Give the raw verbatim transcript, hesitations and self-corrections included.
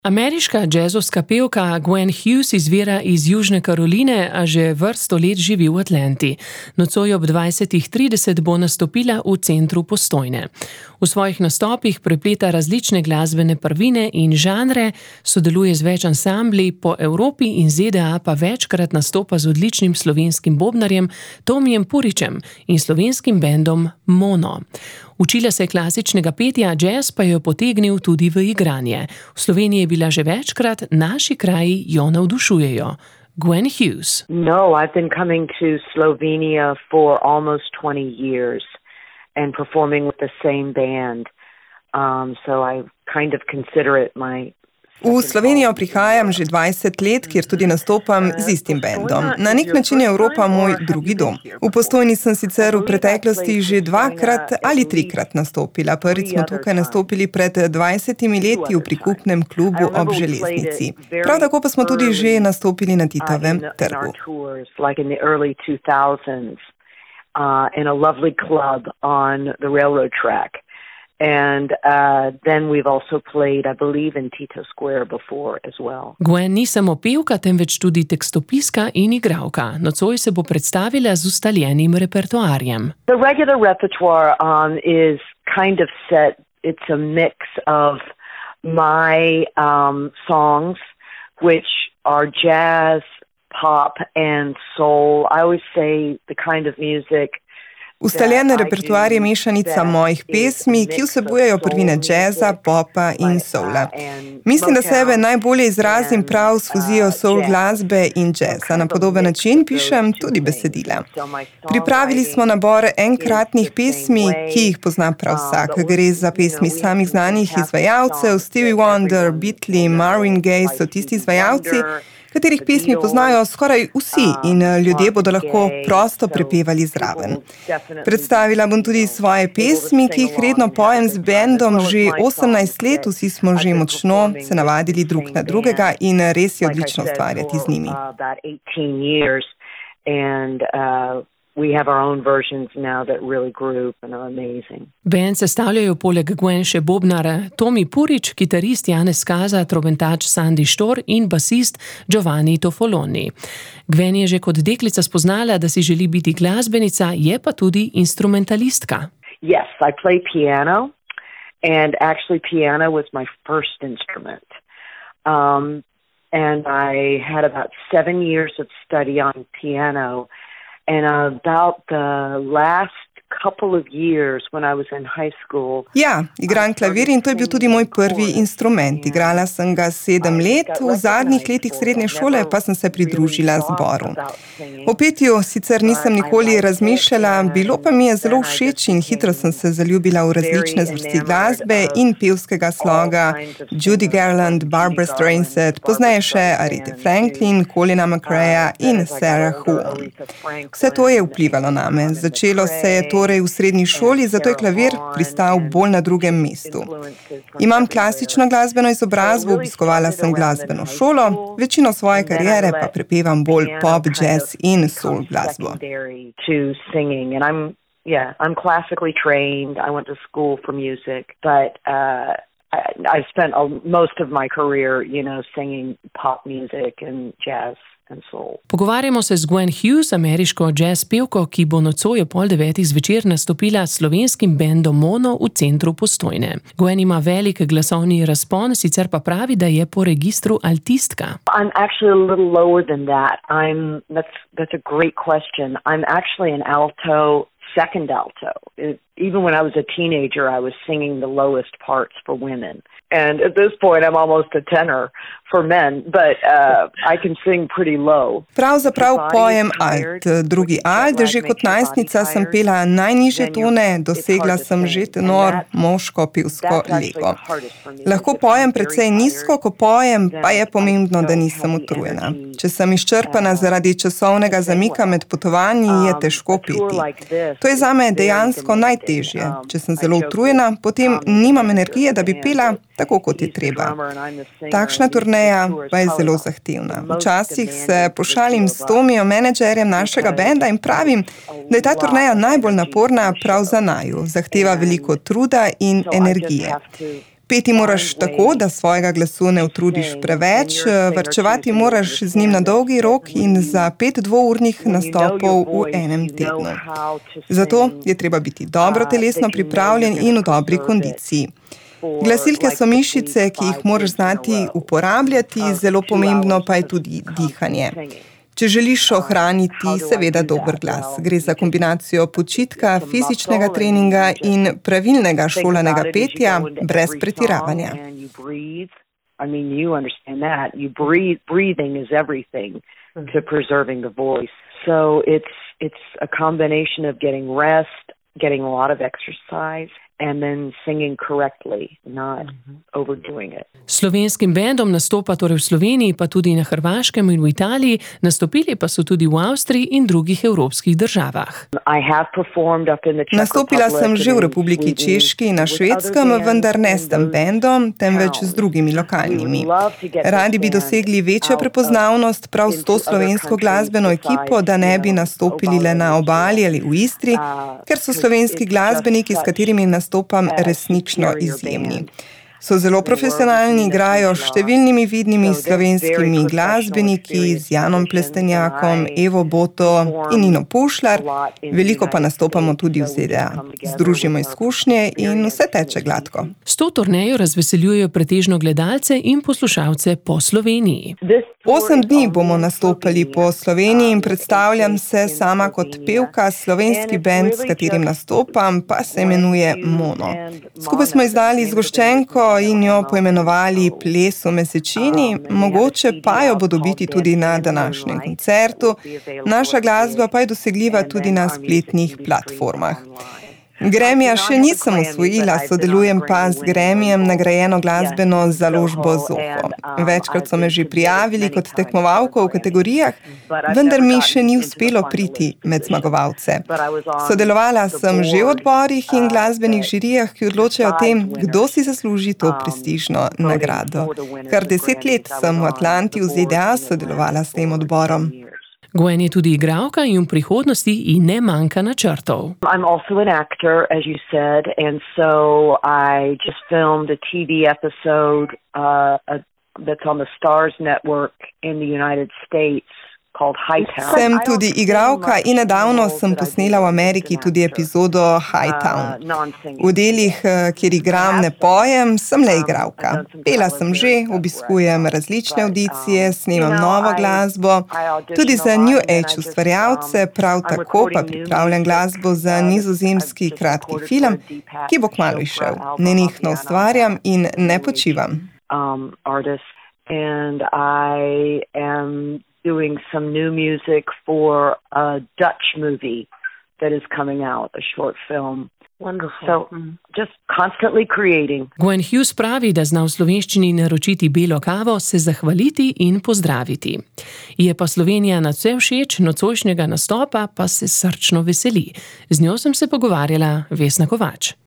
Ameriška džezovska pevka Gwen Hughes izvira iz Južne Karoline, a že vrsto let živi v Atlanti. Nocoj ob dvajsetih trideset bo nastopila v centru Postojne. V svojih nastopih prepleta različne glasbene prvine in žanre, sodeluje z več ansambli po Evropi in Z D A, pa večkrat nastopa z odličnim slovenskim bobnarjem Tomijem Puričem in slovenskim bendom Mono. Učila se klasičnega petja, džez pa jo potegnil tudi v igranje. V Sloveniji je bila že večkrat, naši kraji jo navdušujejo. Gwen Hughes. No, I've been coming to Slovenia for almost twenty years and performing with the same band. Um, so I kind of consider it my V Slovenijo prihajam že dvajset let, kjer tudi nastopam z istim bendom. Na nek način je Evropa moj drugi dom. V Postojni sem sicer v preteklosti že dvakrat ali trikrat nastopila. Prvič smo tukaj nastopili pred dvajsetimi leti v prikupnem klubu ob železnici. Prav tako pa smo tudi že nastopili na Titovem trgu. And uh, then we've also played, I believe, in Tito Square before as well. Gwen ni samo pevka, temveč tudi tekstopiska in igralka. Nocoj se bo predstavila z ustaljenim repertoarjem. The regular repertoire um, is kind of set. It's a mix of my um, songs, which are jazz, pop, and soul. I always say the kind of music. Ustaljen repertoar je mešanica mojih pesmi, ki vsebujejo prvine džeza, popa in soula. Mislim, da sebe najbolje izrazim prav s fuzijo soul glasbe in džeza. Na podoben način pišem tudi besedila. Pripravili smo nabor enkratnih pesmi, ki jih pozna prav vsak. Gre za pesmi samih znanih izvajalcev, Stevie Wonder, Beatles, Marvin Gaye so tisti izvajalci, katerih pesmi poznajo skoraj vsi in ljudje bodo lahko prosto prepevali zraven. Predstavila bom tudi svoje pesmi, ki jih redno pojem z bendom že osemnajst let, vsi smo že močno se navadili drug na drugega in res je odlično ustvarjati z njimi. We have our own versions now that really group and are amazing. Band sestavljajo poleg Gwen še bobnar Tomi Purič, kitarist Janez Kaza, trobentač Sandi Štor in basist Giovanni Tofoloni. Gwen je že kot deklica spoznala, da si želi biti glasbenica, je pa tudi instrumentalistka. Yes, I play piano and actually piano was my first instrument. Um, and I had about seven years of study on piano. And about the last couple of years when I was in high school. Ja, igram klavir in to je bil tudi moj prvi instrument. Igrala sem ga sedem let, v zadnjih letih srednje šole pa sem se pridružila zboru. O petju sicer nisem nikoli razmišljala, bilo pa mi je zelo všeč in hitro sem se zaljubila v različne zvrsti glasbe in pevskega sloga. Judy Garland, Barbra Streisand, pozneje še Aretha Franklin, Colina McRaeja in Sarah Vaughan. Vse to je vplivalo name. Začelo se je torej v srednji šoli, zato je klavir pristal bolj na drugem mestu. Imam klasično glasbeno izobrazbo, obiskovala sem glasbeno šolo, večino svoje kariere pa prepevam bolj pop, jazz in soul glasbo. Yeah, I'm classically trained. I went to school for music, but uh, I, I've spent a, most of my career, you know, singing pop music and jazz. Pogovarjamo se z Gwen Hughes, ameriško jazz pevko, ki bo nocoj ob pol devetih zvečer nastopila s slovenskim bendom Mono v centru Postojne. Gwen ima velik glasovni razpon, sicer pa pravi, da je po registru altistka. I'm actually a little lower than that. I'm, that's, that's a great question. I'm actually an alto, second alto. It, even when I was a teenager, I was singing the lowest parts for women. And at this point, I'm almost a tenor for men, but uh, I can sing pretty low. Pravzaprav pojem alt, drugi alt, že kot najstnica sem pela najnižje tone, dosegla sem že tenor, moško, pevsko lego. Lahko pojem precej nizko, ko pojem, pa je pomembno, da nisem utrujena. Če sem izčrpana zaradi časovnega zamika med potovanji, je težko peti. To je zame dejansko najtežje. Če sem zelo utrujena, potem nimam energije, da bi pela tako, kot je treba. Takšna turneja pa je zelo zahtevna. Včasih se pošalim s Tomijo, menedžerjem našega benda, in pravim, da je ta turneja najbolj naporna prav za naju. Zahteva veliko truda in energije. Peti moraš tako, da svojega glasu ne utrudiš preveč, varčevati moraš z njim na dolgi rok in za pet dvournih nastopov v enem tednu. Zato je treba biti dobro telesno pripravljen in v dobri kondiciji. Glasilke so mišice, ki jih moraš znati uporabljati, zelo pomembno pa je tudi dihanje. Če želiš ohraniti seveda dober glas, gre za kombinacijo počitka, fizičnega treninga in pravilnega šolanega petja brez pretiravanja. I mean, you understand that. You breathe, breathing is everything to preserving the voice. So it's it's a combination of getting rest, getting a lot of exercise, and then singing correctly, not overdoing it. Slovenskim bendom nastopa torej v Sloveniji, pa tudi na Hrvaškem in v Italiji, nastopili pa so tudi v Avstriji in drugih evropskih državah. Nastopila sem že v Republiki Češki in na Švedskem, vendar ne s tem bendom, temveč z drugimi lokalnimi. Radi bi dosegli večjo prepoznavnost prav s to slovensko glasbeno ekipo, da ne bi nastopili le na Obali ali v Istri, ker so slovenski glasbeniki, s katerimi nastopam, resnično izjemni. So zelo profesionalni, igrajo s številnimi vidnimi slovenskimi glasbeniki, z Janom Plestenjakom, Evo Boto in Nino Pušlar, veliko pa nastopamo tudi v Z D A. Združimo izkušnje in vse teče gladko. S to turnejo razveseljujejo pretežno gledalce in poslušalce po Sloveniji. Osem dni bomo nastopali po Sloveniji in predstavljam se sama kot pevka, slovenski bend, s katerim nastopam, pa se imenuje Mono. Skupaj smo izdali zgoščenko in jo poimenovali Ples v mesečini, mogoče pa jo bo dobiti tudi na današnjem koncertu. Naša glasba pa je dosegljiva tudi na spletnih platformah. Gramija še nisem osvojila, sodelujem pa z Gramijem nagrajeno glasbeno založbo Zoho. Večkrat so me že prijavili kot tekmovalko v kategorijah, vendar mi še ni uspelo priti med zmagovalce. Sodelovala sem že v odborih in glasbenih žirijah, ki odločajo o tem, kdo si zasluži to prestižno nagrado. Kar deset let sem v Atlanti v Z D A sodelovala s tem odborom. Gwen je tudi igralka in v prihodnosti ji ne manjka načrtov. I'm also an actor, as you said, and so I just filmed a T V episode uh, a, that's on the Starz network in the United States. Sem tudi igralka in nedavno sem posnela v Ameriki tudi epizodo Hightown. V delih, kjer igram, ne pojem, sem le igralka. Pela sem že, obiskujem različne audicije, snemam novo glasbo, tudi za New Age ustvarjalce, prav tako pa pripravljam glasbo za nizozemski kratki film, ki bo kmalu izšel. Nenehno ustvarjam in ne počivam. Um, artist, and I am doing some new music for a Dutch movie that is coming out, a short film. Wonderful. So, just constantly creating. Gwen Hughes pravi, da zna v slovenščini naročiti belo kavo, se zahvaliti in pozdraviti. Je pa Slovenija nadvse všeč, nocojšnjega nastopa pa se srčno veseli. Z njo sem se pogovarjala Vesna Kovač.